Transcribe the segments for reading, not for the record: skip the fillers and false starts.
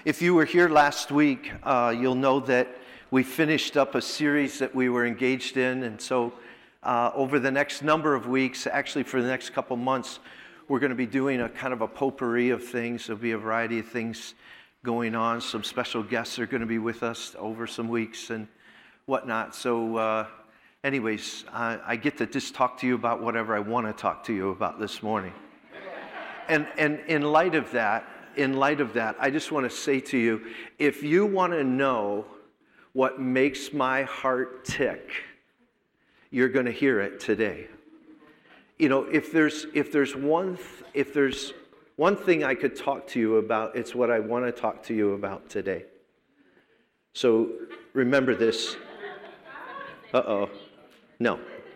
If you were here last week, you'll know that we finished up a series that we were engaged in. And so over the next number of weeks, actually for the next couple months, we're going to be doing a kind of a potpourri of things. There'll be a variety of things going on. Some special guests are going to be with us over some weeks and whatnot. So anyways, I get to just talk to you about whatever I want to talk to you about this morning. And in light of that, I just want to say to you, if you want to know what makes my heart tick, you're going to hear it today. You know, if there's one thing I could talk to you about, it's what I want to talk to you about today. So remember this. No.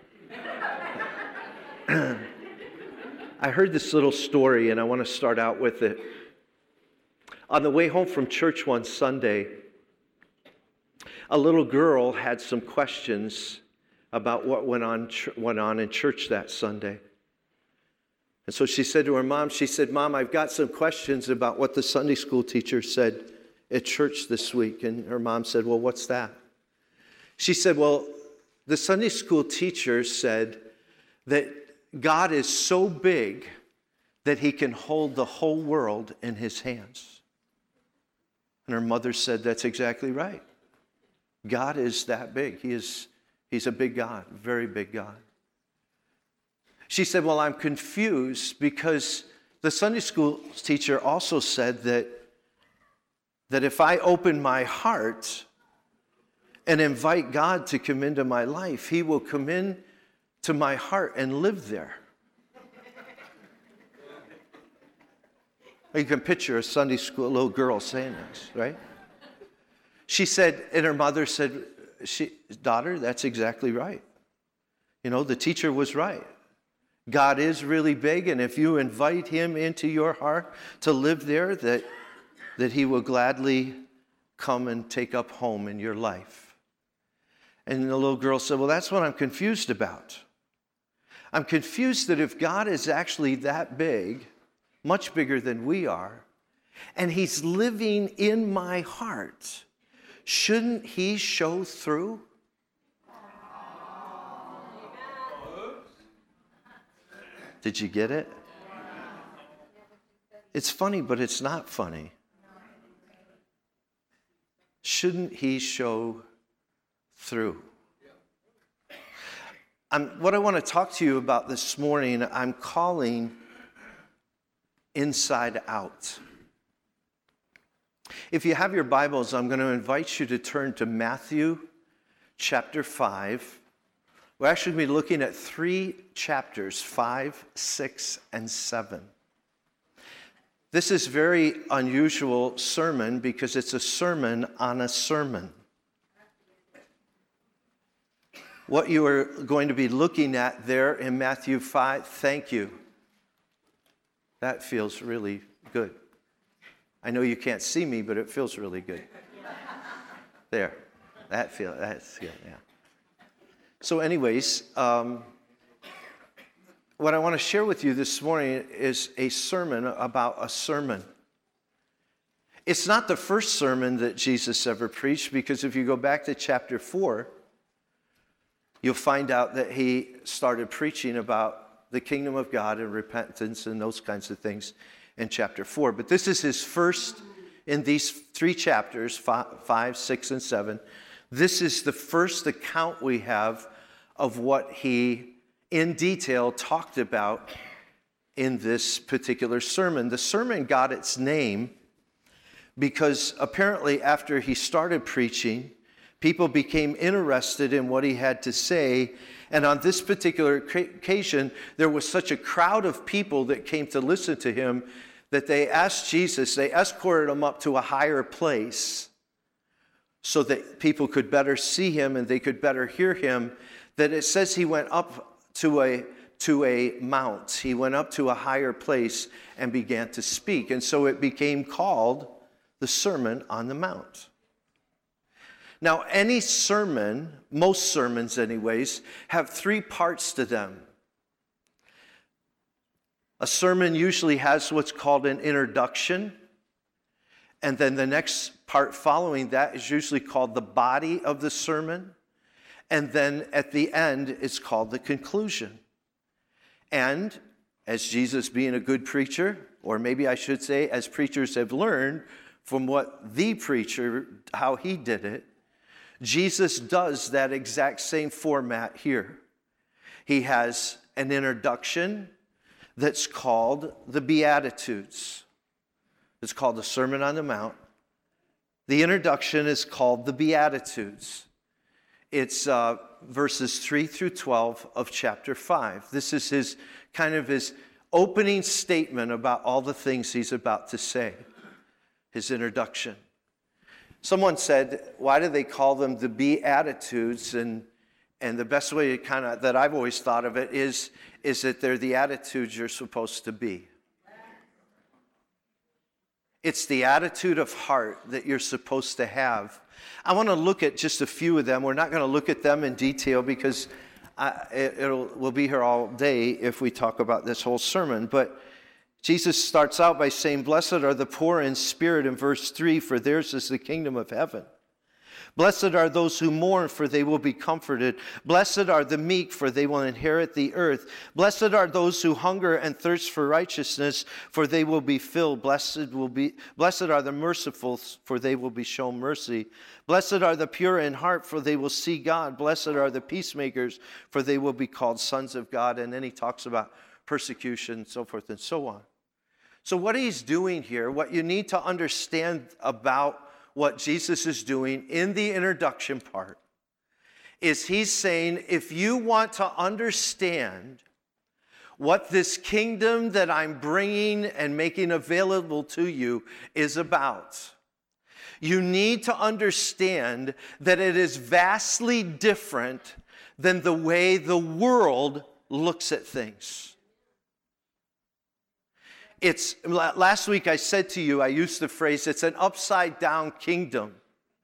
I heard this little story, and I want to start out with it. On the way home from church one Sunday, a little girl had some questions about what went on in church that Sunday. And so she said to her mom, Mom, I've got some questions about what the Sunday school teacher said at church this week. And her mom said, well, what's that? She said, well, the Sunday school teacher said that God is so big that he can hold the whole world in his hands. And her mother said, that's exactly right. God is that big. He's a big God, very big God. She said, well, I'm confused because the Sunday school teacher also said that if I open my heart and invite God to come into my life, he will come in to my heart and live there. You can picture a Sunday school little girl saying this, right? She said, and her mother said, daughter, that's exactly right. You know, the teacher was right. God is really big, and if you invite him into your heart to live there, that he will gladly come and take up home in your life. And the little girl said, well, that's what I'm confused about. I'm confused that if God is actually that big, much bigger than we are, and he's living in my heart, shouldn't he show through? Did you get it? It's funny, but it's not funny. Shouldn't he show through? What I want to talk to you about this morning, I'm calling Inside Out. If you have your Bibles, I'm going to invite you to turn to Matthew chapter 5. We're actually going to be looking at 3 chapters, 5, 6, and 7. This is a very unusual sermon because it's a sermon on a sermon. What you are going to be looking at there in Matthew 5, thank you. That feels really good. I know you can't see me, but it feels really good. There. That's good, yeah. So anyways, what I want to share with you this morning is a sermon about a sermon. It's not the first sermon that Jesus ever preached, because if you go back to chapter 4, you'll find out that he started preaching about the kingdom of God and repentance and those kinds of things in chapter 4. But this is his first, in these 3 chapters, 5, 6, and 7, this is the first account we have of what he, in detail, talked about in this particular sermon. The sermon got its name because apparently after he started preaching, people became interested in what he had to say. And on this particular occasion, there was such a crowd of people that came to listen to him that they asked Jesus, they escorted him up to a higher place so that people could better see him and they could better hear him, that it says he went up to a mount. He went up to a higher place and began to speak. And so it became called the Sermon on the Mount. Now, any sermon, most sermons anyways, have 3 parts to them. A sermon usually has what's called an introduction, And then the next part following that is usually called the body of the sermon. And then at the end, it's called the conclusion. And as Jesus being a good preacher, or maybe I should say, as preachers have learned from what the preacher, how he did it, Jesus does that exact same format here. He has an introduction that's called the Beatitudes. It's called the Sermon on the Mount. The introduction is called the Beatitudes. It's verses 3 through 12 of chapter 5. This is his opening statement about all the things he's about to say, his introduction. Someone said, why do they call them the Beatitudes? And the best way that I've always thought of it is that they're the attitudes you're supposed to be. It's the attitude of heart that you're supposed to have. I want to look at just a few of them. We're not going to look at them in detail because we'll be here all day if we talk about this whole sermon. But Jesus starts out by saying, blessed are the poor in spirit in verse 3, for theirs is the kingdom of heaven. Blessed are those who mourn, for they will be comforted. Blessed are the meek, for they will inherit the earth. Blessed are those who hunger and thirst for righteousness, for they will be filled. Blessed are the merciful, for they will be shown mercy. Blessed are the pure in heart, for they will see God. Blessed are the peacemakers, for they will be called sons of God. And then he talks about persecution, so forth and so on. So what he's doing here, what you need to understand about what Jesus is doing in the introduction part, is he's saying, if you want to understand what this kingdom that I'm bringing and making available to you is about, you need to understand that it is vastly different than the way the world looks at things. Last week I said to you, I used the phrase, it's an upside down kingdom.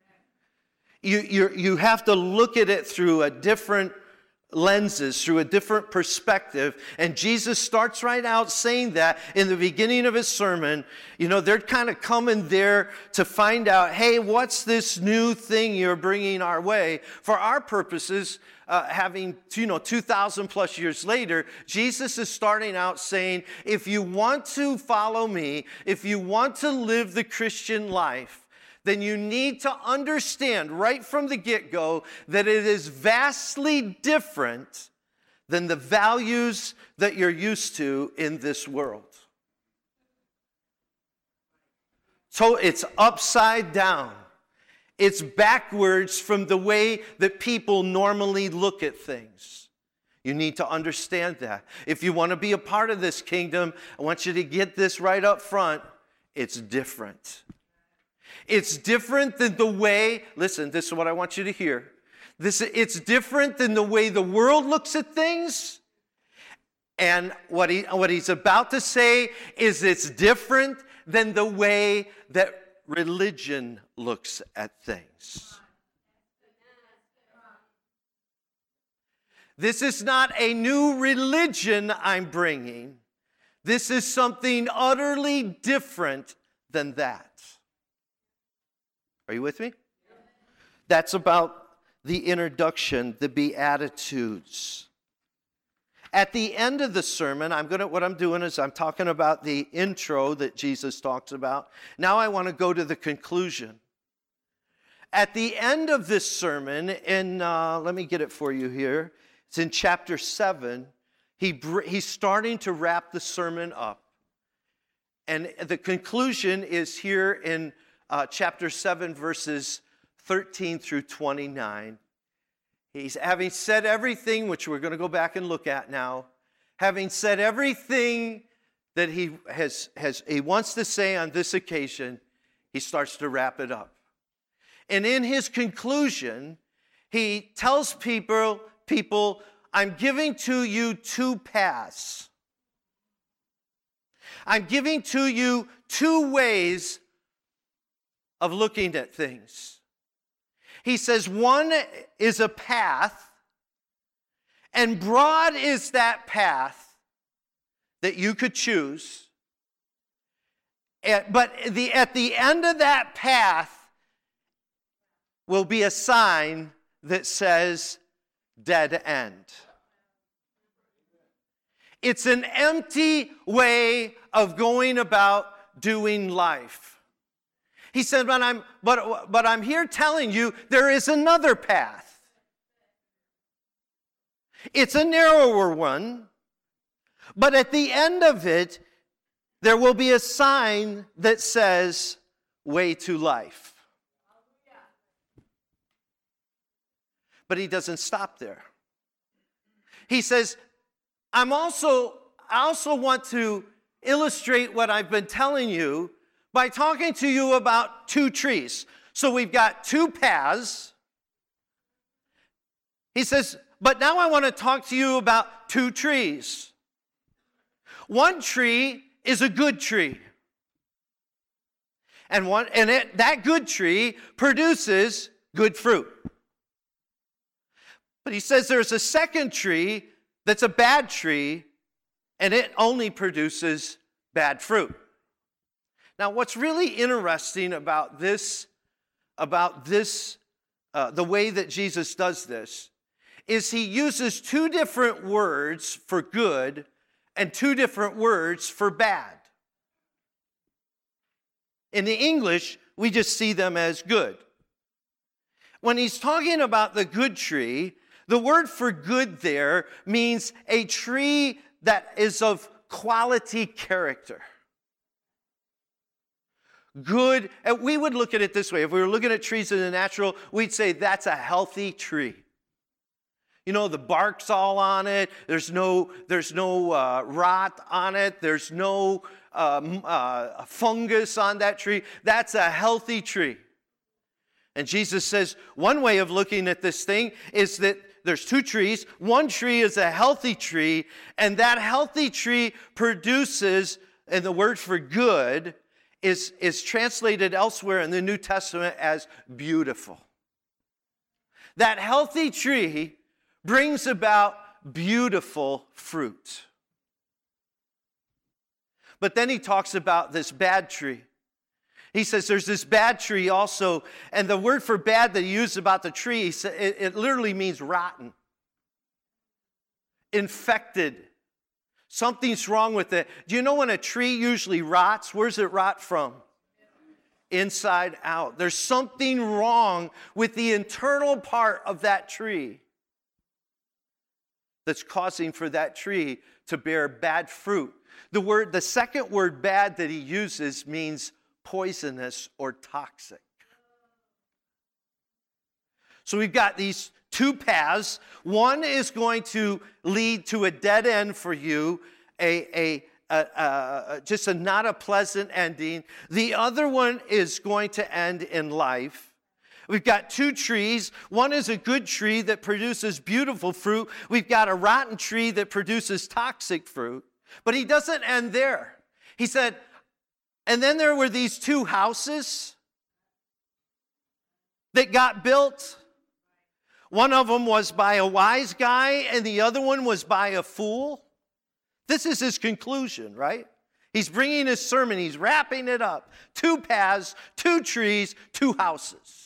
You have to look at it through a different lenses, through a different perspective. And Jesus starts right out saying that in the beginning of his sermon. They're kind of coming there to find out, hey, what's this new thing you're bringing our way? For our purposes, having 2,000 plus years later, Jesus is starting out saying, if you want to follow me, if you want to live the Christian life, then you need to understand right from the get-go that it is vastly different than the values that you're used to in this world. So it's upside down. It's backwards from the way that people normally look at things. You need to understand that. If you want to be a part of this kingdom, I want you to get this right up front. It's different. It's different than the way, listen, this is what I want you to hear. It's different than the way the world looks at things. And what he's about to say is it's different than the way that religion looks at things. This is not a new religion I'm bringing. This is something utterly different than that. Are you with me? That's about the introduction, the Beatitudes. At the end of the sermon, what I'm doing is I'm talking about the intro that Jesus talks about. Now I want to go to the conclusion. At the end of this sermon, let me get it for you here. It's in chapter 7. He's starting to wrap the sermon up. And the conclusion is here in chapter 7, verses 13 through 29. He's having said everything, which we're going to go back and look at now. Having said everything that he wants to say on this occasion, he starts to wrap it up. And in his conclusion, he tells people, I'm giving to you two paths. I'm giving to you two ways of looking at things. He says one is a path, and broad is that path that you could choose. But at the end of that path will be a sign that says dead end. It's an empty way of going about doing life. He said, but I'm here telling you there is another path. It's a narrower one, but at the end of it, there will be a sign that says, way to life. But he doesn't stop there. He says, I also want to illustrate what I've been telling you by talking to you about two trees. So we've got two paths. He says, but now I want to talk to you about two trees. One tree is a good tree. And that good tree produces good fruit. But he says there's a second tree that's a bad tree, and it only produces bad fruit. Now, what's really interesting about this, the way that Jesus does this, is he uses two different words for good and two different words for bad. In the English, we just see them as good. When he's talking about the good tree, the word for good there means a tree that is of quality character. Good, and we would look at it this way. If we were looking at trees in the natural, we'd say that's a healthy tree. You know, the bark's all on it. There's no rot on it. There's no fungus on that tree. That's a healthy tree. And Jesus says one way of looking at this thing is that there's two trees. One tree is a healthy tree, and that healthy tree produces, and the word for good is translated elsewhere in the New Testament as beautiful. That healthy tree brings about beautiful fruit. But then he talks about this bad tree. He says there's this bad tree also, and the word for bad that he used about the tree, it literally means rotten, infected. Something's wrong with it. Do you know when a tree usually rots, where's it rot from? Inside out. There's something wrong with the internal part of that tree that's causing for that tree to bear bad fruit. The second word bad that he uses means poisonous or toxic. So we've got these two paths. One is going to lead to a dead end for you, just a not a pleasant ending. The other one is going to end in life. We've got two trees. One is a good tree that produces beautiful fruit. We've got a rotten tree that produces toxic fruit. But he doesn't end there. He said, and then there were these two houses that got built. One of them was by a wise guy, and the other one was by a fool. This is his conclusion, right? He's bringing his sermon, he's wrapping it up. Two paths, two trees, two houses.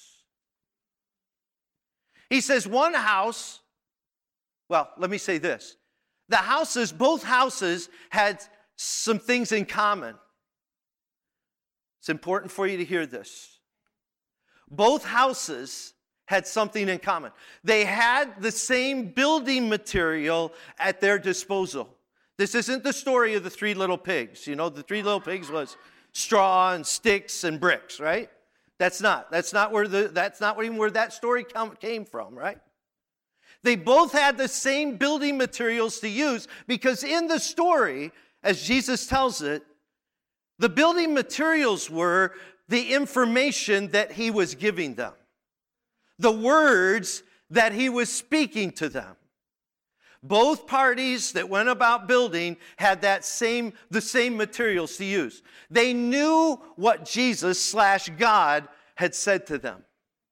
He says one house, well, let me say this. Both houses had some things in common. It's important for you to hear this. Both houses had something in common. They had the same building material at their disposal. This isn't the story of the three little pigs. You know, the three little pigs was straw and sticks and bricks, right? That's not where that story came from, right? They both had the same building materials to use because in the story, as Jesus tells it, the building materials were the information that he was giving them, the words that he was speaking to them. Both parties that went about building had the same materials to use. They knew what Jesus/God had said to them.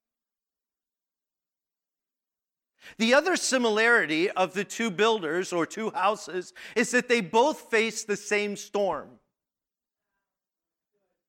The other similarity of the two builders or two houses is that they both faced the same storm.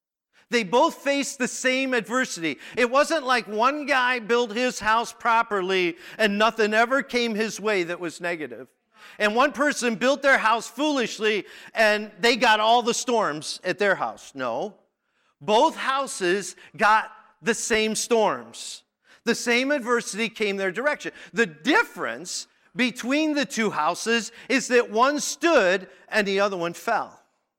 They both faced the same adversity. It wasn't like one guy built his house properly and nothing ever came his way that was negative. And one person built their house foolishly and they got all the storms at their house. No. Both houses got the same storms. The same adversity came their direction. The difference between the two houses is that one stood and the other one fell.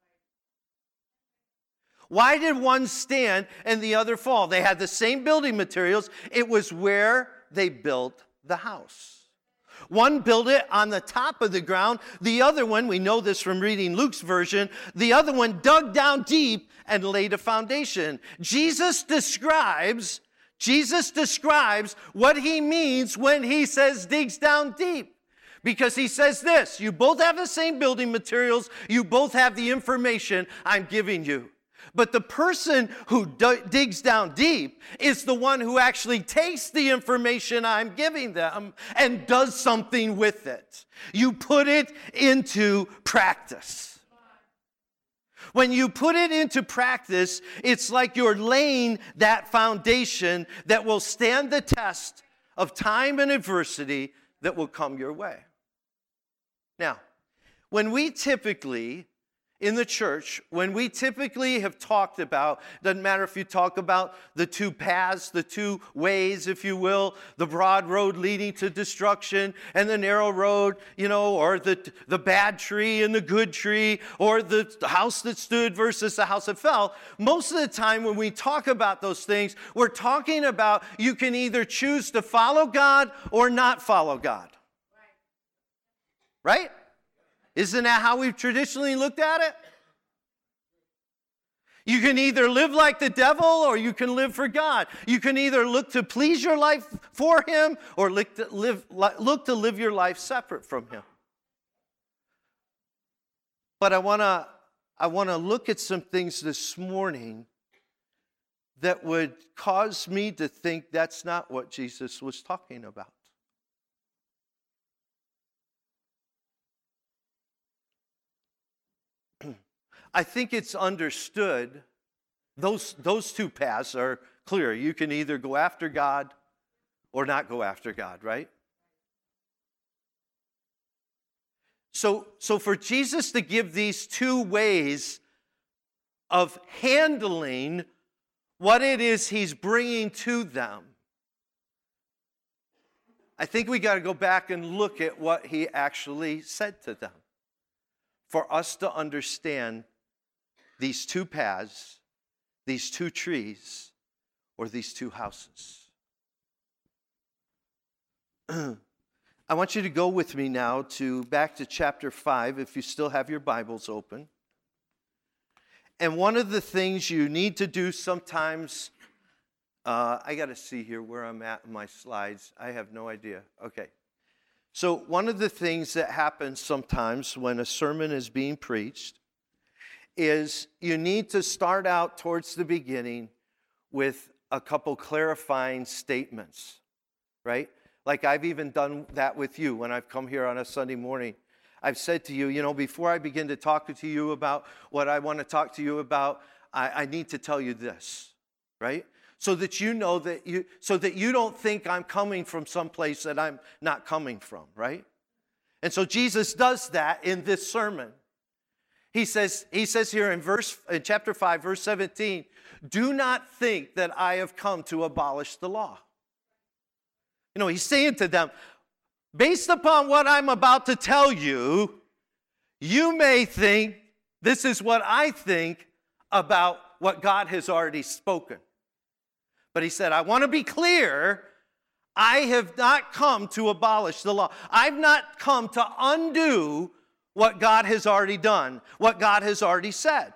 Why did one stand and the other fall? They had the same building materials. It was where they built the house. One built it on the top of the ground. The other one, we know this from reading Luke's version, the other one dug down deep and laid a foundation. Jesus describes what he means when he says digs down deep. Because he says this, you both have the same building materials, you both have the information I'm giving you. But the person who digs down deep is the one who actually takes the information I'm giving them and does something with it. You put it into practice. When you put it into practice, it's like you're laying that foundation that will stand the test of time and adversity that will come your way. Now, when we typically in the church, when we typically have talked about, doesn't matter if you talk about the two paths, the two ways, if you will, the broad road leading to destruction and the narrow road, or the bad tree and the good tree, or the house that stood versus the house that fell. Most of the time when we talk about those things, we're talking about you can either choose to follow God or not follow God. Right? Isn't that how we've traditionally looked at it? You can either live like the devil or you can live for God. You can either look to please your life for him or look to live your life separate from him. But I want to look at some things this morning that would cause me to think that's not what Jesus was talking about. I think it's understood, those two paths are clear. You can either go after God or not go after God, right? So for Jesus to give these two ways of handling what it is he's bringing to them, I think we got to go back and look at what he actually said to them for us to understand these two paths, these two trees, or these two houses. I want you to go with me now back to chapter 5, if you still have your Bibles open. And one of the things you need to do sometimes, I got to see here where I'm at in my slides. I have no idea. Okay. So one of the things that happens sometimes when a sermon is being preached is you need to start out towards the beginning with a couple clarifying statements, right? Like I've even done that with you when I've come here on a Sunday morning. I've said to you, before I begin to talk to you about what I want to talk to you about, I need to tell you this, right? So that you know so that you don't think I'm coming from someplace that I'm not coming from, right? And so Jesus does that in this sermon. He says here in chapter 5, verse 17, do not think that I have come to abolish the law. He's saying to them, based upon what I'm about to tell you, you may think this is what I think about what God has already spoken. But he said, I want to be clear, I have not come to abolish the law. I've not come to undo what God has already done, what God has already said.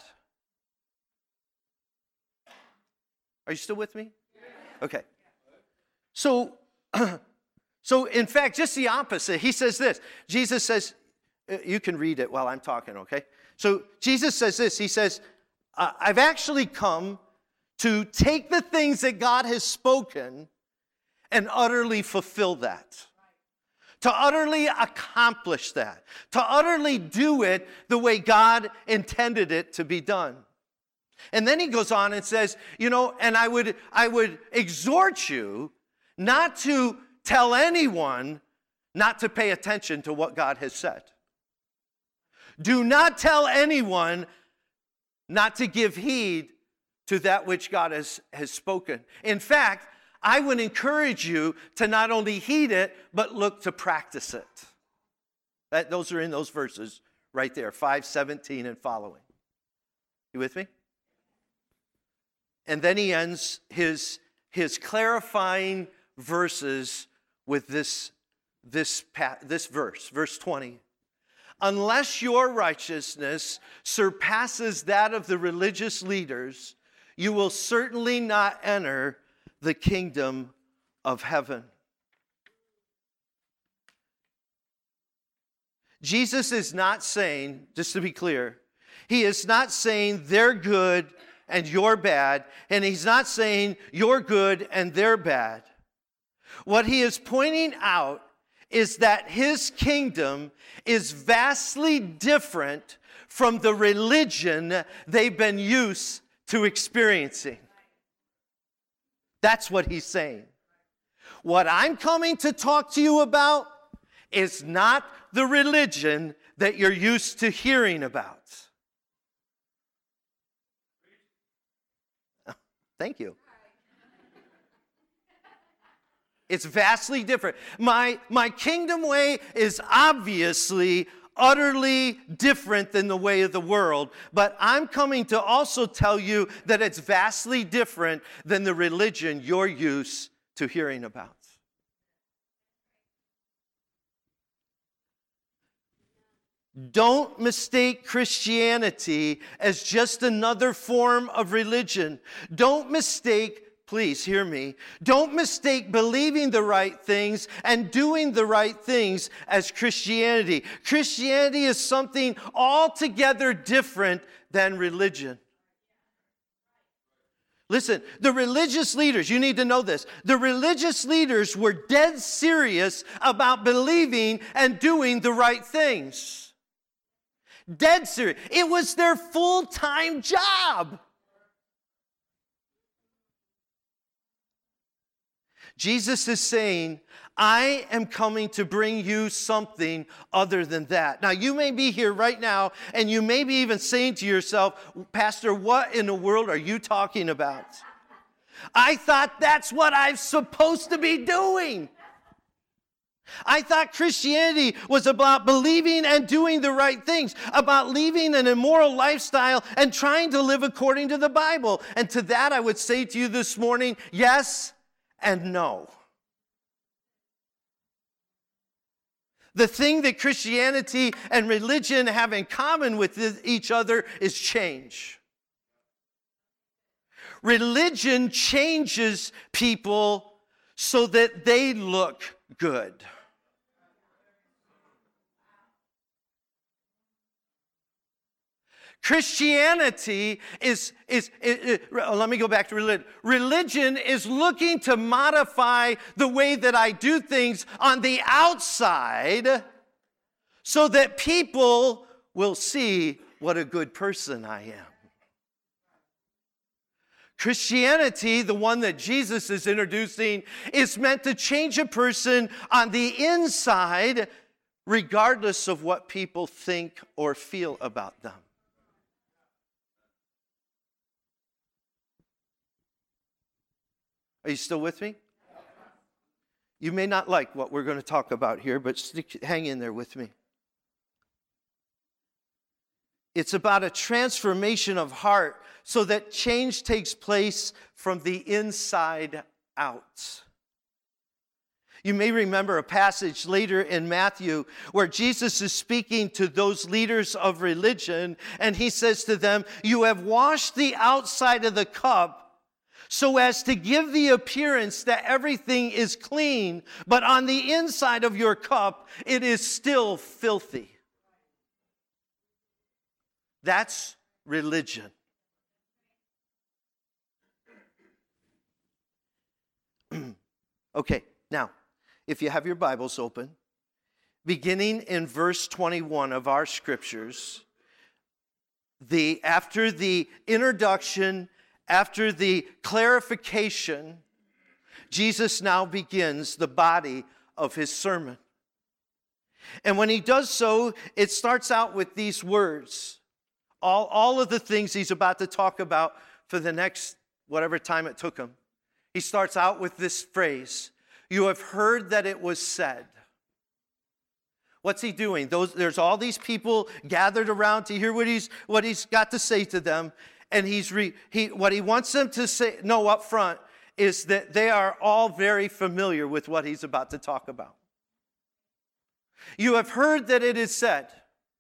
Are you still with me? Okay. So in fact, just the opposite. He says this. Jesus says, you can read it while I'm talking, okay? So Jesus says this. He says, I've actually come to take the things that God has spoken and utterly fulfill that. To utterly accomplish that. To utterly do it the way God intended it to be done. And then he goes on and says, and I would exhort you not to tell anyone not to pay attention to what God has said. Do not tell anyone not to give heed to that which God has spoken. In fact, I would encourage you to not only heed it, but look to practice it. Those are in those verses right there, 5:17 and following. You with me? And then he ends his clarifying verses with this verse, verse 20. Unless your righteousness surpasses that of the religious leaders, you will certainly not enter the kingdom of heaven. Jesus is not saying, just to be clear, he is not saying they're good and you're bad, and he's not saying you're good and they're bad. What he is pointing out is that his kingdom is vastly different from the religion they've been used to experiencing. That's what he's saying. What I'm coming to talk to you about is not the religion that you're used to hearing about. Thank you. It's vastly different. My kingdom way is obviously utterly different than the way of the world, but I'm coming to also tell you that it's vastly different than the religion you're used to hearing about. Don't mistake Christianity as just another form of religion. Don't mistake, please hear me, don't mistake believing the right things and doing the right things as Christianity. Christianity is something altogether different than religion. Listen, the religious leaders, you need to know this. The religious leaders were dead serious about believing and doing the right things. Dead serious. It was their full-time job. Jesus is saying, I am coming to bring you something other than that. Now, you may be here right now, and you may be even saying to yourself, Pastor, what in the world are you talking about? I thought that's what I'm supposed to be doing. I thought Christianity was about believing and doing the right things, about leaving an immoral lifestyle and trying to live according to the Bible. And to that, I would say to you this morning, yes and no. The thing that Christianity and religion have in common with each other is change. Religion changes people so that they look good. Christianity let me go back to religion. Religion is looking to modify the way that I do things on the outside so that people will see what a good person I am. Christianity, the one that Jesus is introducing, is meant to change a person on the inside regardless of what people think or feel about them. Are you still with me? You may not like what we're going to talk about here, but hang in there with me. It's about a transformation of heart so that change takes place from the inside out. You may remember a passage later in Matthew where Jesus is speaking to those leaders of religion, and he says to them, "You have washed the outside of the cup so as to give the appearance that everything is clean, but on the inside of your cup, it is still filthy." That's religion. Okay, now, if you have your Bibles open, beginning in verse 21 of our scriptures, after the introduction, after the clarification, Jesus now begins the body of his sermon. And when he does so, it starts out with these words. All of the things he's about to talk about for the next whatever time it took him. He starts out with this phrase, "You have heard that it was said." What's he doing? There's all these people gathered around to hear what he's got to say to them. And what he wants them to know up front is that they are all very familiar with what he's about to talk about. You have heard that it is said.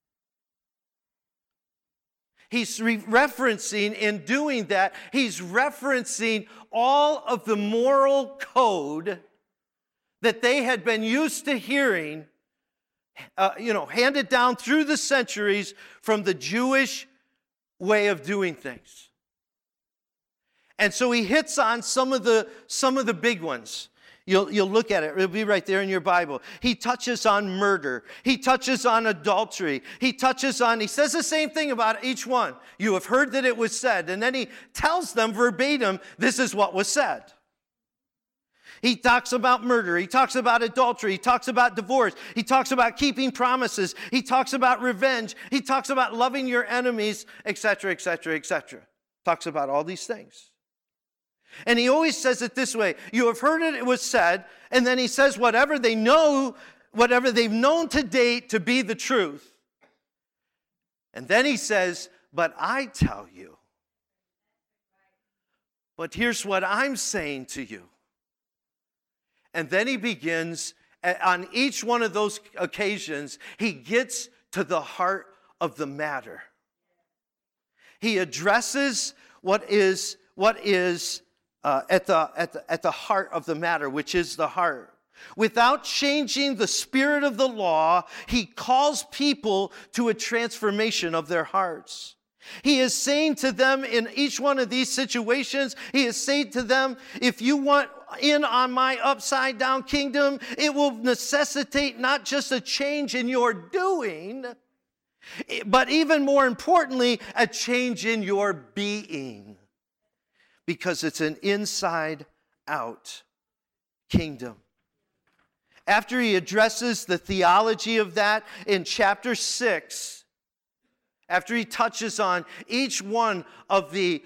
He's referencing, in doing that, he's referencing all of the moral code that they had been used to hearing, handed down through the centuries from the Jewish way of doing things. And so he hits on some of the big ones. You'll look at it. It'll be right there in your Bible. He touches on murder. He touches on adultery. He says the same thing about each one. You have heard that it was said. And then he tells them verbatim, this is what was said. He talks about murder. He talks about adultery. He talks about divorce. He talks about keeping promises. He talks about revenge. He talks about loving your enemies, etc., etc., etc. Talks about all these things. And he always says it this way. You have heard it was said, and then he says whatever they've known to date to be the truth. And then he says, but I tell you. But here's what I'm saying to you. And then he begins, on each one of those occasions, he gets to the heart of the matter. He addresses what is at the heart of the matter, which is the heart. Without changing the spirit of the law, he calls people to a transformation of their hearts. He is saying to them in each one of these situations, he is saying to them, if you want in on my upside down kingdom, it will necessitate not just a change in your doing, but even more importantly, a change in your being. Because it's an inside out kingdom. After he addresses the theology of that in chapter 6, after he touches on each one of the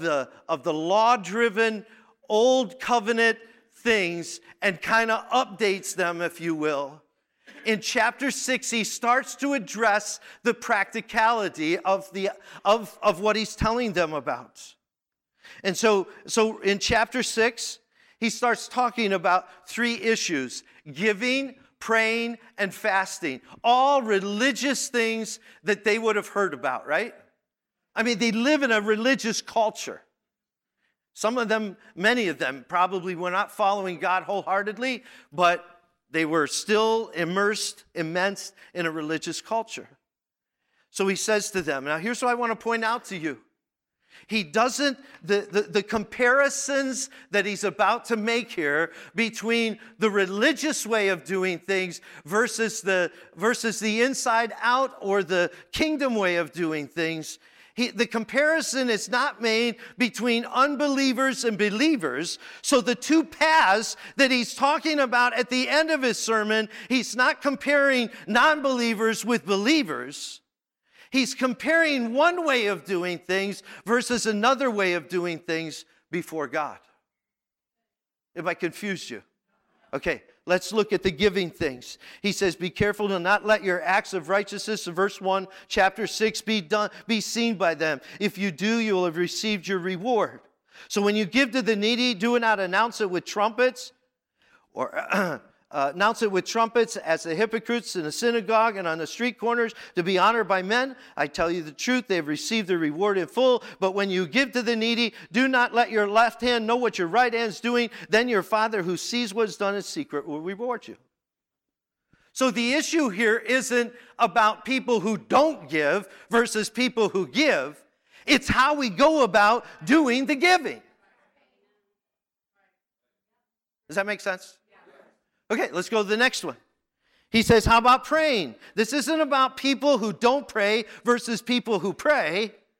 law-driven old covenant things and kind of updates them, if you will, in chapter 6 he starts to address the practicality of what he's telling them about. And so in chapter 6 he starts talking about 3 issues: giving, praying, and fasting. All religious things that they would have heard about, right? I mean, they live in a religious culture. Some of them, many of them, probably were not following God wholeheartedly, but they were still immersed in a religious culture. So he says to them, now here's what I want to point out to you. He doesn't, the comparisons that he's about to make here between the religious way of doing things versus the inside out or the kingdom way of doing things, the comparison is not made between unbelievers and believers. So the 2 paths that he's talking about at the end of his sermon, he's not comparing non-believers with believers. He's comparing one way of doing things versus another way of doing things before God. Have I confused you? Okay, let's look at the giving things. He says, be careful to not let your acts of righteousness, in verse 1, chapter 6, be seen by them. If you do, you will have received your reward. So when you give to the needy, do not announce it with trumpets, or announce it with trumpets as the hypocrites in the synagogue and on the street corners to be honored by men. I tell you the truth, they have received their reward in full. But when you give to the needy, do not let your left hand know what your right hand is doing. Then your Father who sees what is done in secret will reward you. So the issue here isn't about people who don't give versus people who give. It's how we go about doing the giving. Does that make sense? Okay, let's go to the next one. He says, how about praying? This isn't about people who don't pray versus people who pray.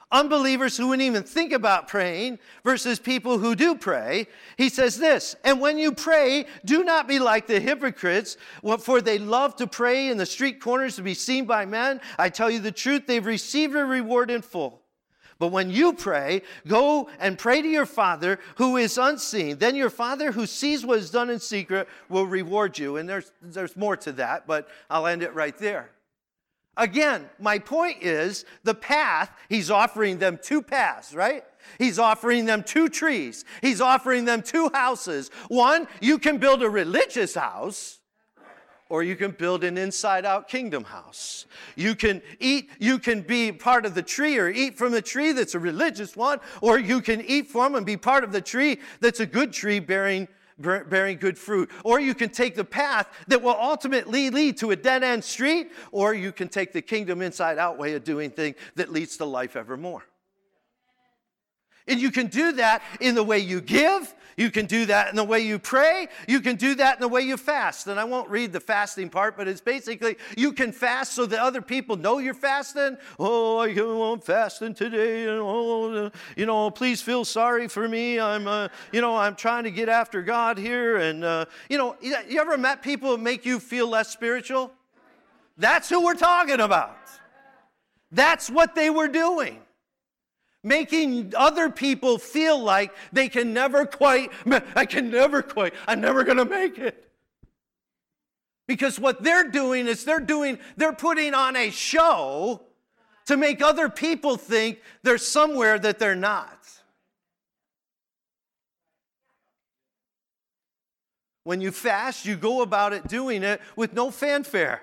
unbelievers who wouldn't even think about praying versus people who do pray. He says this, and when you pray, do not be like the hypocrites, for they love to pray in the street corners to be seen by men. I tell you the truth, they've received a reward in full. But when you pray, go and pray to your Father who is unseen. Then your Father who sees what is done in secret will reward you. And there's more to that, but I'll end it right there. Again, my point is the path, he's offering them two paths, right? He's offering them two trees. He's offering them two houses. One, you can build a religious house, or you can build an inside-out kingdom house. You can be part of the tree or eat from the tree that's a religious one, or you can eat from and be part of the tree that's a good tree bearing good fruit. Or you can take the path that will ultimately lead to a dead-end street, or you can take the kingdom inside-out way of doing things that leads to life evermore. And you can do that in the way you give. You can do that in the way you pray. You can do that in the way you fast. And I won't read the fasting part, but it's basically you can fast so that other people know you're fasting. Oh, I'm fasting today. Please feel sorry for me. I'm trying to get after God here. And, you ever met people that make you feel less spiritual? That's who we're talking about. That's what they were doing. Making other people feel like they can never quite, I'm never going to make it. Because what they're doing is they're putting on a show to make other people think they're somewhere that they're not. When you fast, you go about it doing it with no fanfare.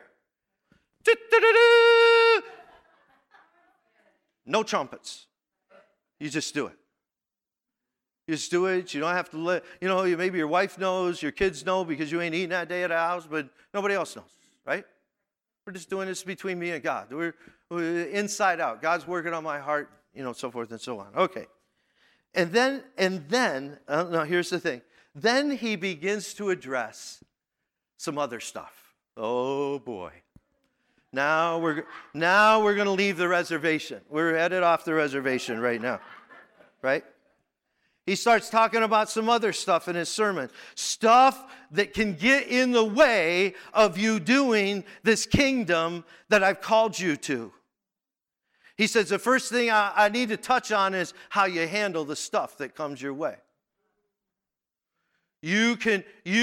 No trumpets. You just do it. You just do it. You don't have to let, maybe your wife knows, your kids know because you ain't eating that day at the house, but nobody else knows, right? We're just doing this between me and God. We're inside out. God's working on my heart, so forth and so on. Okay. And then, here's the thing. Then he begins to address some other stuff. Oh, boy. Now we're going to leave the reservation. We're headed off the reservation right now, right? He starts talking about some other stuff in his sermon. Stuff that can get in the way of you doing this kingdom that I've called you to. He says the first thing I need to touch on is how you handle the stuff that comes your way. You can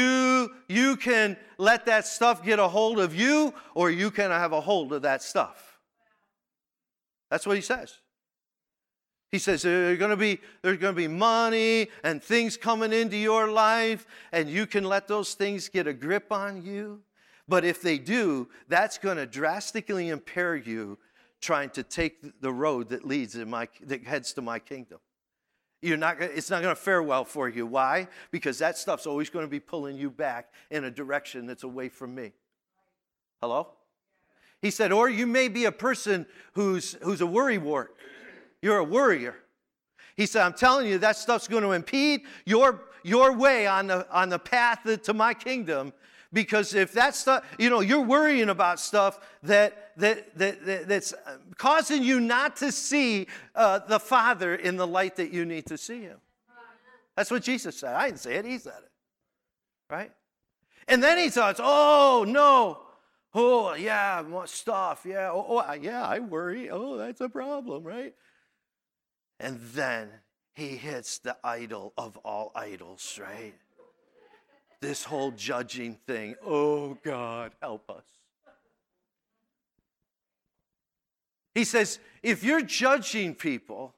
let that stuff get a hold of you, or you can have a hold of that stuff. That's what he says. He says there's going to be money and things coming into your life, and you can let those things get a grip on you. But if they do, that's going to drastically impair you trying to take the road that heads to my kingdom. It's not going to fare well for you. Why? Because that stuff's always going to be pulling you back in a direction that's away from me. Hello? He said, or you may be a person who's a worrywart. You're a worrier. He said, I'm telling you, that stuff's going to impede your way on the path to my kingdom. Because if that stuff, you're worrying about stuff that's causing you not to see the Father in the light that you need to see Him. That's what Jesus said. I didn't say it. He said it. Right? And then he thought, oh, no. Oh, yeah, more stuff. Yeah. Yeah, I worry. Oh, that's a problem, right? And then he hits the idol of all idols, right? This whole judging thing. Oh, God, help us. He says, if you're judging people,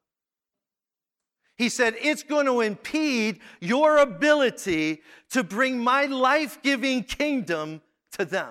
he said, it's going to impede your ability to bring my life-giving kingdom to them.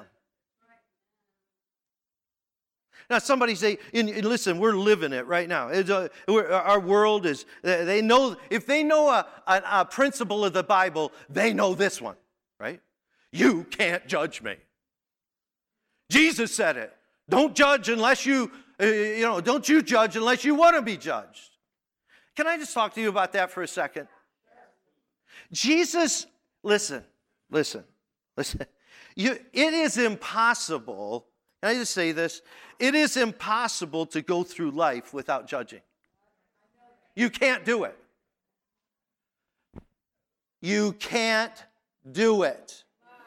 Now, somebody say, and listen, we're living it right now. Our world is, they know, if they know a principle of the Bible, they know this one, right? You can't judge me. Jesus said it. Don't judge unless don't you judge unless you want to be judged. Can I just talk to you about that for a second? Jesus, listen. It is impossible. Can I just say this? It is impossible to go through life without judging. You can't do it. You can't do it.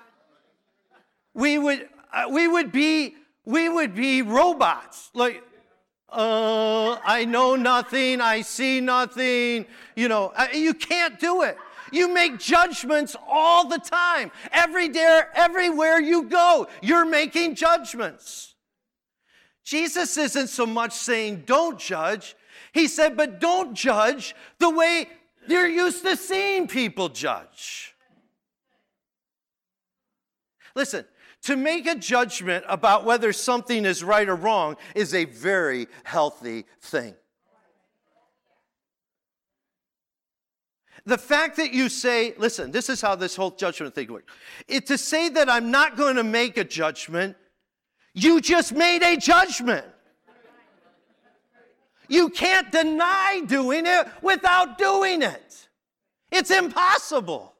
We would be robots. Like, I know nothing, I see nothing. You can't do it. You make judgments all the time. Everywhere you go, you're making judgments. Jesus isn't so much saying don't judge. He said, but don't judge the way you're used to seeing people judge. Listen, to make a judgment about whether something is right or wrong is a very healthy thing. The fact that you say, listen, this is how this whole judgment thing works. To say that I'm not going to make a judgment, you just made a judgment. You can't deny doing it without doing it. It's impossible.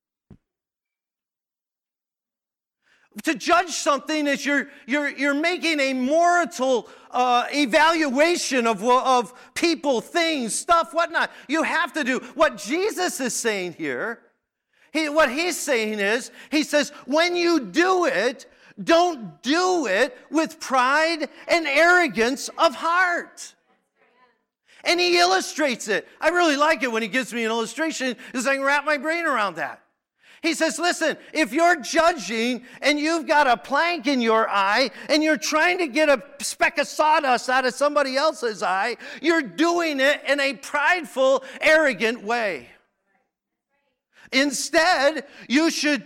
To judge something is you're making a moral evaluation of people, things, stuff, whatnot. You have to do what Jesus is saying here. What he's saying is, he says, when you do it, don't do it with pride and arrogance of heart. And he illustrates it. I really like it when he gives me an illustration because I can wrap my brain around that. He says, listen, if you're judging and you've got a plank in your eye and you're trying to get a speck of sawdust out of somebody else's eye, you're doing it in a prideful, arrogant way. Instead, you should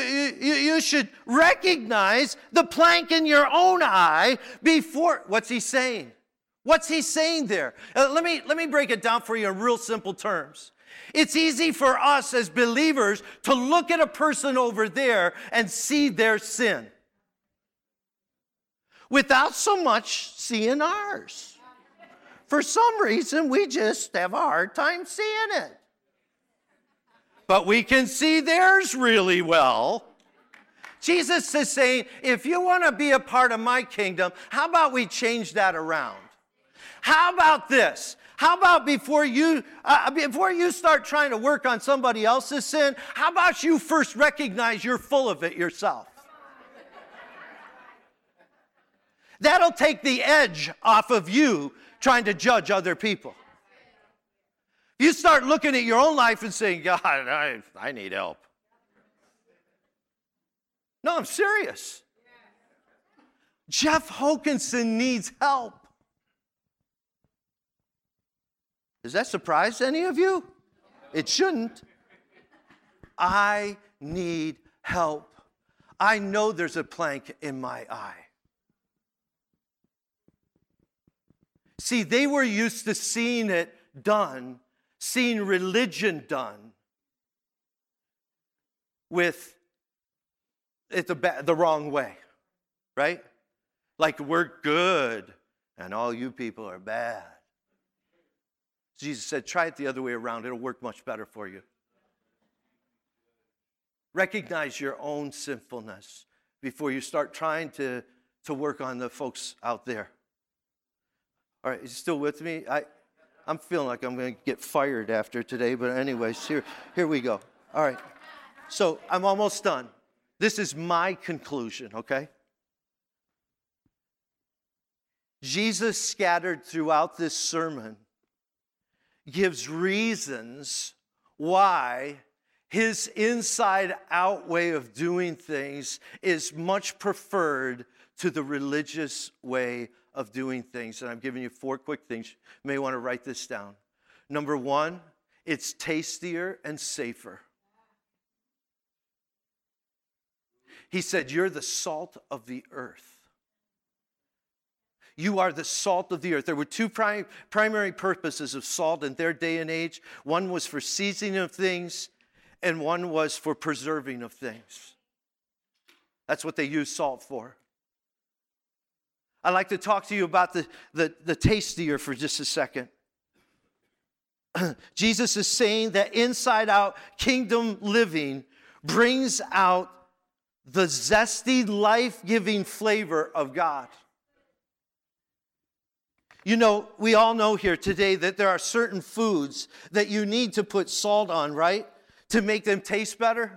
recognize the plank in your own eye before. What's he saying? What's he saying there? Let me break it down for you in real simple terms. It's easy for us as believers to look at a person over there and see their sin without so much seeing ours. For some reason, we just have a hard time seeing it. But we can see theirs really well. Jesus is saying, if you want to be a part of my kingdom, how about we change that around? How about this? How about before you start trying to work on somebody else's sin, how about you first recognize you're full of it yourself? That'll take the edge off of you trying to judge other people. If you start looking at your own life and saying, God, I need help. No, I'm serious. Jeff Hokanson needs help. Does that surprise any of you? It shouldn't. I need help. I know there's a plank in my eye. See, they were used to seeing it done, seeing religion done with it the wrong way, right? Like we're good and all you people are bad. Jesus said, try it the other way around. It'll work much better for you. Recognize your own sinfulness before you start trying to work on the folks out there. All right, you still with me? I'm feeling like I'm going to get fired after today, but anyways, here we go. All right, so I'm almost done. This is my conclusion, okay? Jesus scattered throughout this sermon gives reasons why his inside-out way of doing things is much preferred to the religious way of doing things. And I'm giving you 4 quick things. You may want to write this down. Number 1, it's tastier and safer. He said, you're the salt of the earth. You are the salt of the earth. There were 2 primary purposes of salt in their day and age. One was for seasoning of things, and one was for preserving of things. That's what they used salt for. I'd like to talk to you about the tastier for just a second. Jesus is saying that inside out kingdom living brings out the zesty, life-giving flavor of God. You know, we all know here today that there are certain foods that you need to put salt on, right? To make them taste better.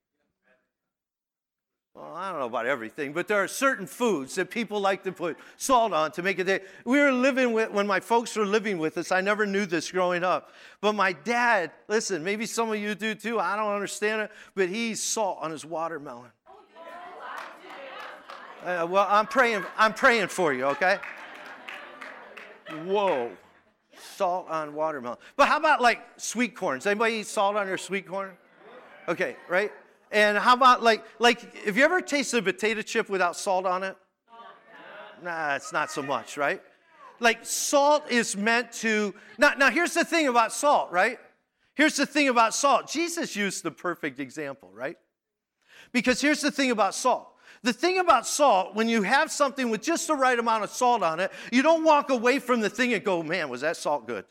Well, I don't know about everything, but there are certain foods that people like to put salt on to make it taste. When my folks were living with us, I never knew this growing up. But my dad, listen, maybe some of you do too, I don't understand it, but he eats salt on his watermelon. Well, I'm praying for you, okay? Whoa. Salt on watermelon. But how about like sweet corn? Does anybody eat salt on their sweet corn? Okay, right? And how about like have you ever tasted a potato chip without salt on it? Nah, it's not so much, right? Like salt is meant to, now here's the thing about salt, right? Here's the thing about salt. Jesus used the perfect example, right? Because here's the thing about salt. The thing about salt, when you have something with just the right amount of salt on it, you don't walk away from the thing and go, man, was that salt good?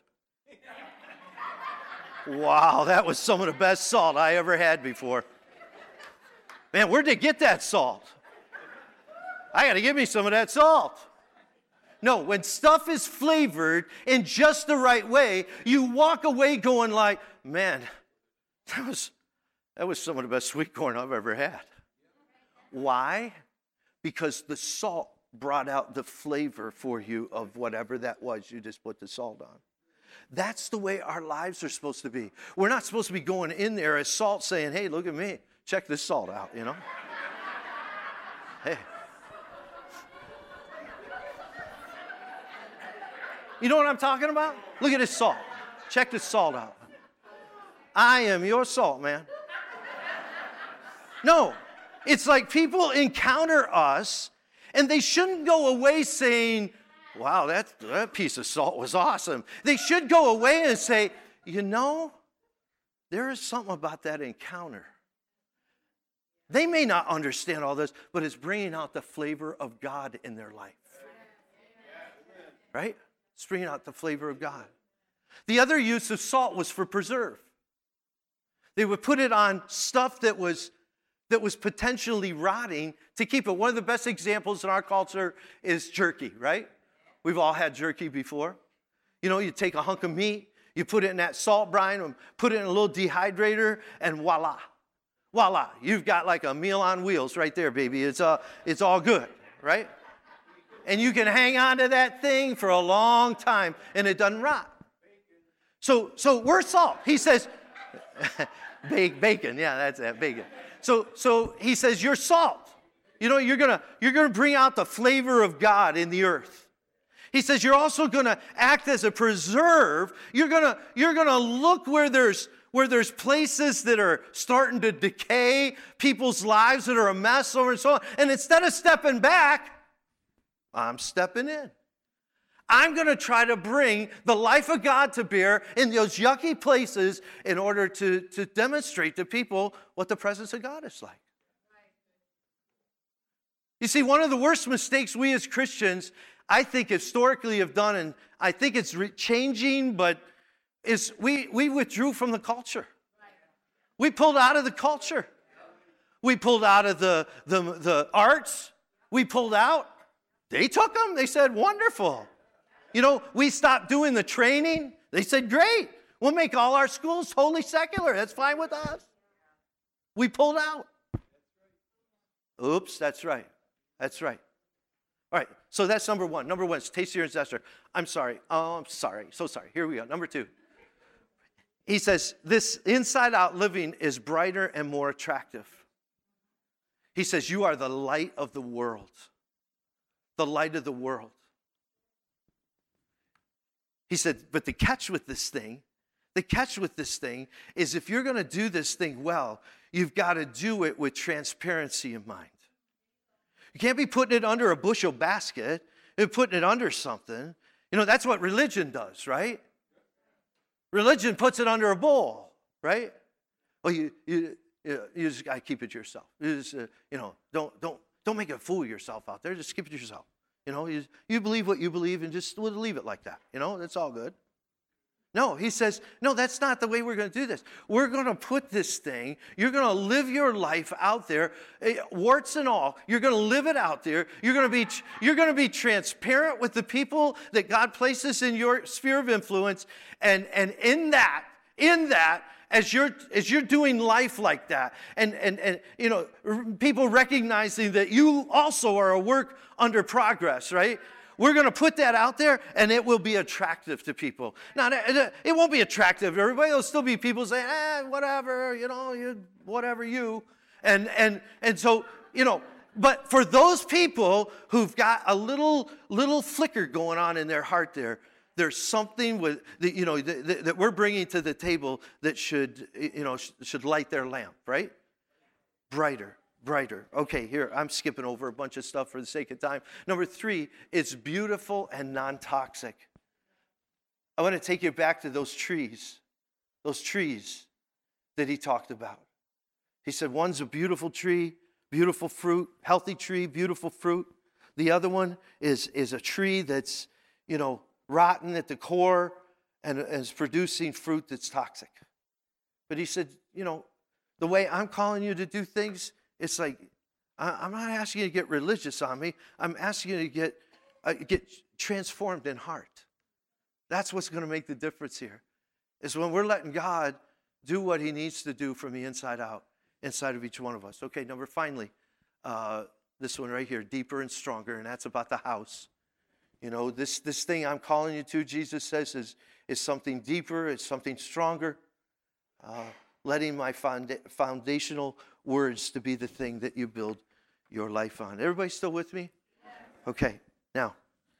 Wow, that was some of the best salt I ever had before. Man, where'd they get that salt? I got to give me some of that salt. No, when stuff is flavored in just the right way, you walk away going like, man, that was some of the best sweet corn I've ever had. Why? Because the salt brought out the flavor for you of whatever that was you just put the salt on. That's the way our lives are supposed to be. We're not supposed to be going in there as salt saying, hey, look at me. Check this salt out, you know. Hey. You know what I'm talking about? Look at this salt. Check this salt out. I am your salt, man. No. It's like people encounter us, and they shouldn't go away saying, wow, that piece of salt was awesome. They should go away and say, you know, there is something about that encounter. They may not understand all this, but it's bringing out the flavor of God in their life. Right? It's bringing out the flavor of God. The other use of salt was for preserve. They would put it on stuff that was potentially rotting to keep it. One of the best examples in our culture is jerky, right? We've all had jerky before. You know, you take a hunk of meat, you put it in that salt brine, and put it in a little dehydrator, and voila. Voila. You've got like a meal on wheels right there, baby. It's all good, right? And you can hang on to that thing for a long time, and it doesn't rot. So we're salt. He says, bacon. Yeah, that's that, bacon. So he says, you're salt. You know, you're gonna bring out the flavor of God in the earth. He says you're also gonna act as a preserve. You're gonna look where there's places that are starting to decay, people's lives that are a mess over and so on. And instead of stepping back, I'm stepping in. I'm going to try to bring the life of God to bear in those yucky places in order to demonstrate to people what the presence of God is like. You see, one of the worst mistakes we as Christians, I think, historically have done, and I think it's changing, but is we withdrew from the culture. We pulled out of the culture. We pulled out of the arts. We pulled out. They took them. They said, wonderful. You know, we stopped doing the training. They said, great. We'll make all our schools totally secular. That's fine with us. We pulled out. Oops, that's right. That's right. All right, so that's number one. Number one is taste your ancestor. I'm sorry. Oh, I'm sorry. So sorry. Here we go. Number two. He says, this inside-out living is brighter and more attractive. He says, you are the light of the world. The light of the world. He said, but the catch with this thing is if you're going to do this thing well, you've got to do it with transparency in mind. You can't be putting it under a bushel basket and putting it under something. You know, that's what religion does, right? Religion puts it under a bowl, right? Well, you just got to keep it yourself. You just, don't make a fool of yourself out there. Just keep it yourself. You know, you believe what you believe and just leave it like that. You know, that's all good. No, he says, no, that's not the way we're going to do this. We're going to put this thing, you're going to live your life out there, warts and all. You're going to live it out there. You're going to be transparent with the people that God places in your sphere of influence. And in that, as you're doing life like that, and people recognizing that you also are a work under progress, right? We're going to put that out there, and it will be attractive to people. Now, it won't be attractive to everybody. There'll still be people saying, whatever, whatever you. And so, but for those people who've got a little flicker going on in their heart there's something that we're bringing to the table that should light their lamp, right? Brighter. Okay, here, I'm skipping over a bunch of stuff for the sake of time. Number 3, it's beautiful and non-toxic. I want to take you back to those trees that he talked about. He said one's a beautiful tree, beautiful fruit, healthy tree, beautiful fruit. The other one is a tree that's, rotten at the core and is producing fruit that's toxic. But he said, the way I'm calling you to do things, it's like, I'm not asking you to get religious on me. I'm asking you to get transformed in heart. That's what's going to make the difference here, is when we're letting God do what he needs to do from the inside out, inside of each one of us. Okay, finally, this one right here, deeper and stronger, and that's about the house. This thing I'm calling you to, Jesus says, is something deeper, it's something stronger. Letting my foundational words to be the thing that you build your life on. Everybody still with me? Okay, now,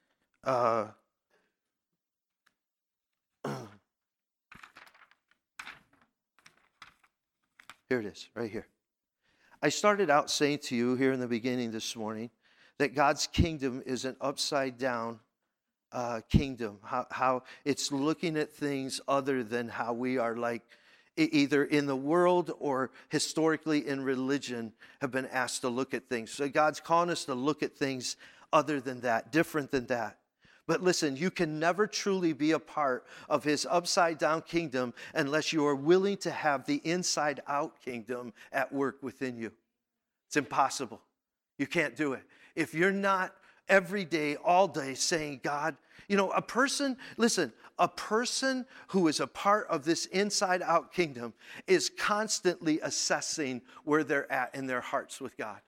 here it is, right here. I started out saying to you here in the beginning this morning that God's kingdom is an upside-down kingdom, how it's looking at things other than how we are like either in the world or historically in religion have been asked to look at things. So God's calling us to look at things other than that, different than that. But listen, you can never truly be a part of his upside-down kingdom unless you are willing to have the inside-out kingdom at work within you. It's impossible. You can't do it. If you're not every day, all day saying, God, a person who is a part of this inside-out kingdom is constantly assessing where they're at in their hearts with God.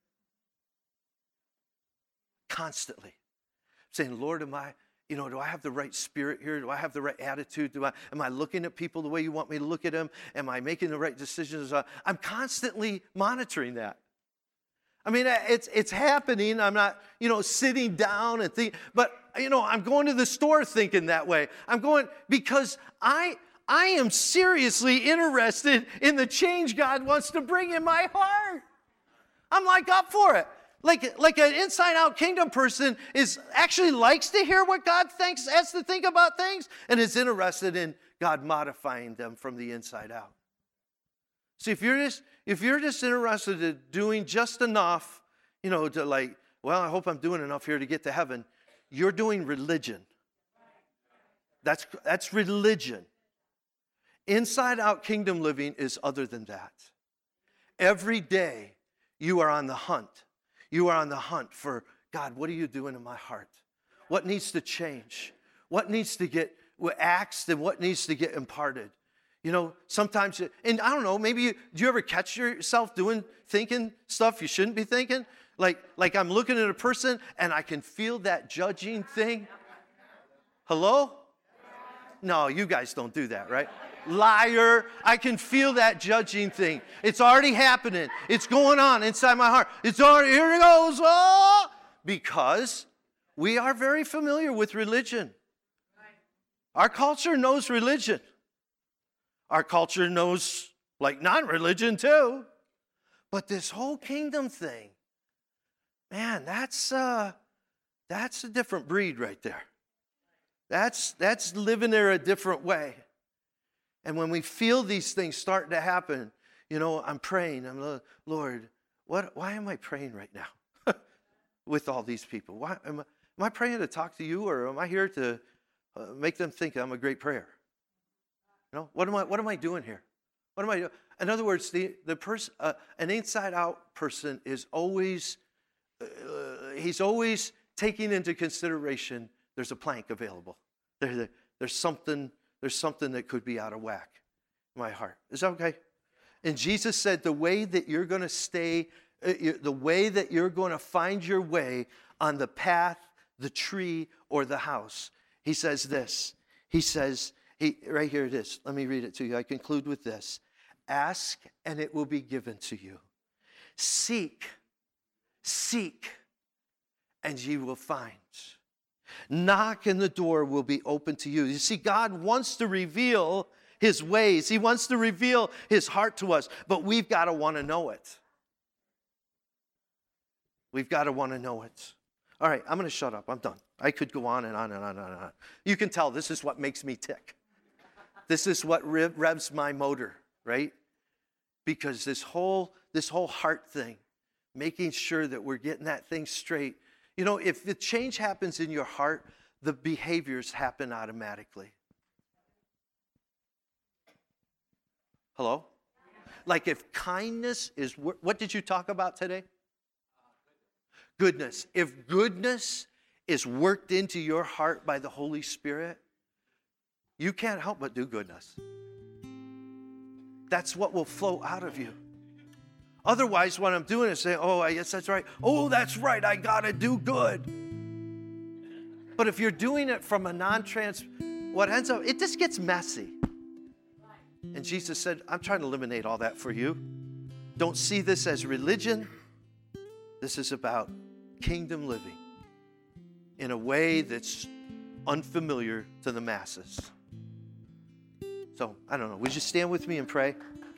Constantly. Saying, Lord, do I have the right spirit here? Do I have the right attitude? Am I looking at people the way you want me to look at them? Am I making the right decisions? I'm constantly monitoring that. I mean, it's happening. I'm not, sitting down and think, but, I'm going to the store thinking that way. I'm going because I am seriously interested in the change God wants to bring in my heart. I'm like up for it. Like an inside-out kingdom person actually likes to hear what God has to think about things and is interested in God modifying them from the inside out. See, if you're just interested in doing just enough, to I hope I'm doing enough here to get to heaven, you're doing religion. That's religion. Inside-out kingdom living is other than that. Every day you are on the hunt. You are on the hunt for, God, what are you doing in my heart? What needs to change? What needs to get axed and what needs to get imparted? Sometimes, and I don't know, maybe do you ever catch yourself thinking stuff you shouldn't be thinking? Like I'm looking at a person and I can feel that judging thing. Hello? No, you guys don't do that, right? Liar. I can feel that judging thing. It's already happening. It's going on inside my heart. It's already, here it goes. Oh! Because we are very familiar with religion. Our culture knows religion. Our culture knows non-religion too. But this whole kingdom thing, man, that's a different breed right there. That's living there a different way. And when we feel these things starting to happen, I'm praying. I'm, Lord, why am I praying right now with all these people? Why am I praying to talk to you, or am I here to make them think I'm a great prayer? What am I doing here? What am I doing? In other words, the person, an inside-out person is always, he's always taking into consideration there's a plank available. There's something that could be out of whack in my heart. Is that okay? And Jesus said the way that you're going to stay, the way that you're going to find your way on the path, the tree, or the house. He says this. He says, right here it is. Let me read it to you. I conclude with this. Ask, and it will be given to you. Seek, and ye will find. Knock, and the door will be open to you. You see, God wants to reveal his ways. He wants to reveal his heart to us, but we've got to want to know it. We've got to want to know it. All right, I'm going to shut up. I'm done. I could go on and on and on and on. You can tell this is what makes me tick. This is what revs my motor, right? Because this whole heart thing, making sure that we're getting that thing straight. You know, if the change happens in your heart, the behaviors happen automatically. Hello? Like if kindness is, what did you talk about today? Goodness. If goodness is worked into your heart by the Holy Spirit, you can't help but do goodness. That's what will flow out of you. Otherwise, what I'm doing is saying, oh, I guess that's right. Oh, that's right. I got to do good. But if you're doing it from a what ends up, it just gets messy. And Jesus said, I'm trying to eliminate all that for you. Don't see this as religion. This is about kingdom living in a way that's unfamiliar to the masses. So, I don't know. Would you stand with me and pray?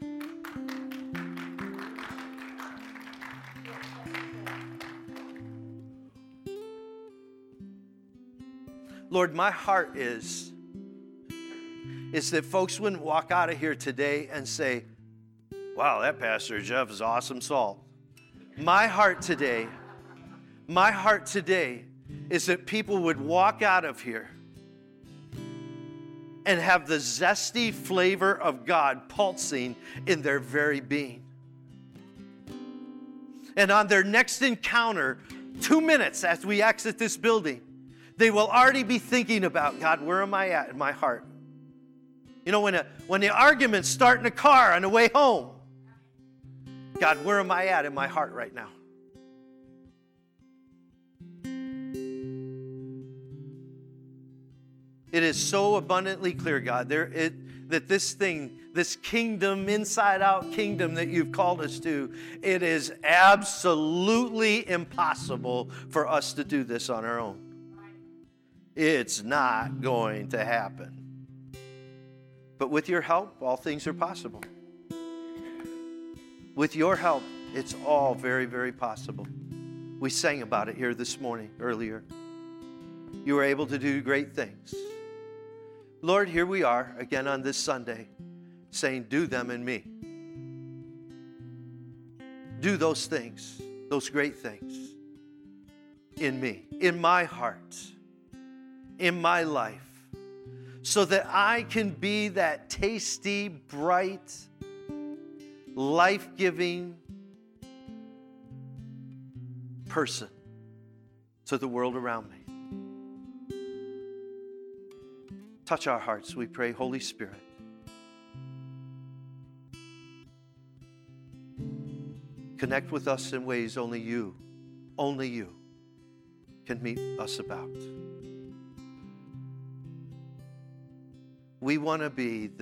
Lord, my heart is that folks wouldn't walk out of here today and say, wow, that Pastor Jeff is awesome salt. My heart today is that people would walk out of here and have the zesty flavor of God pulsing in their very being. And on their next encounter, 2 minutes as we exit this building, they will already be thinking about, God, where am I at in my heart? You know, when the arguments start in the car on the way home, God, where am I at in my heart right now? It is so abundantly clear, God, that this thing, this kingdom, inside-out kingdom that you've called us to, it is absolutely impossible for us to do this on our own. It's not going to happen. But with your help, all things are possible. With your help, it's all very, very possible. We sang about it here this morning, earlier. You were able to do great things. Lord, here we are again on this Sunday saying, do them in me. Do those things, those great things in me, in my heart, in my life, so that I can be that tasty, bright, life-giving person to the world around me. Touch our hearts, we pray, Holy Spirit. Connect with us in ways only you can meet us about. We want to be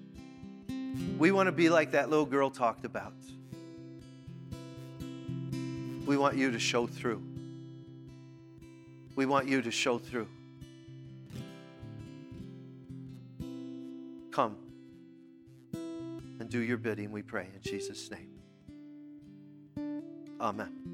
like that little girl talked about. We want you to show through. We want you to show through. Come and do your bidding, we pray in Jesus' name. Amen.